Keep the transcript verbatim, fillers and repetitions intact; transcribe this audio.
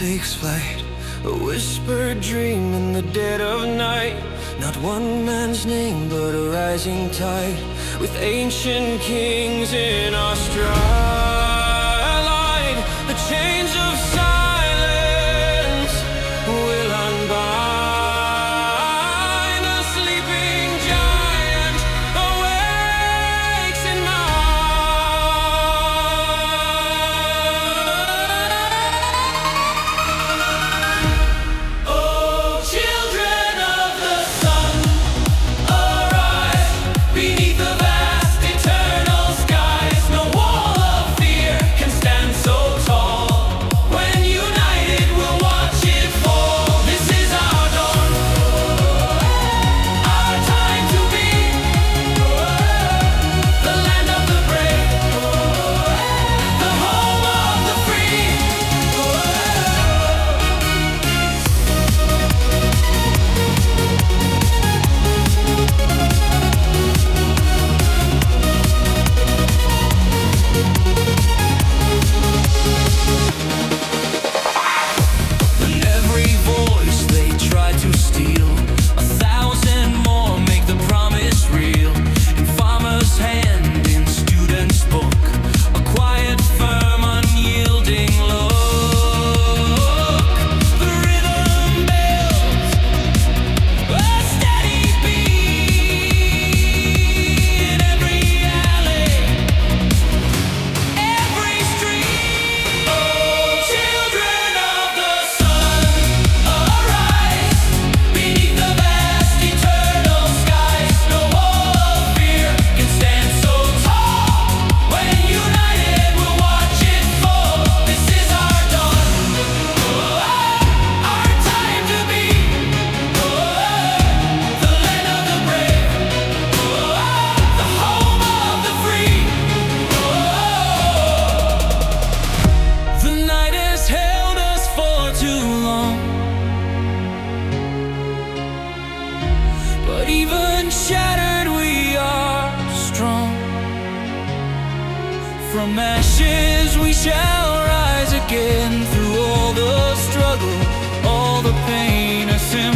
takes flight, a whispered dream in the dead of night. Not one man's name, but a rising tide, with ancient kings in our stride. The chains of silence will unbind. The sleeping giant awakes in mind. Oh, children of the sun, arise beneath the vast eternal skies. No wall of fear can stand so tall. When united we'll watch it fall. This is our dawn, our time to be the land of the brave, the home of the free. And every voice they try to steal, a thousand more make the promise real. In farmer's hand, in student's book, a quiet, firm, unyielding look. The rhythm builds a steady beat in every alley, every street. Oh, children of the sun, arise beneath the vast eternal skies. No wall of fear can stand so tall. When united we'll watch it fall. This is our dawn, our time to be the land of the brave, the home of the free. The night has held us for too long, but even shattered we are strong. From ashes we shall rise again. Through all the struggle, all the pain, a symbol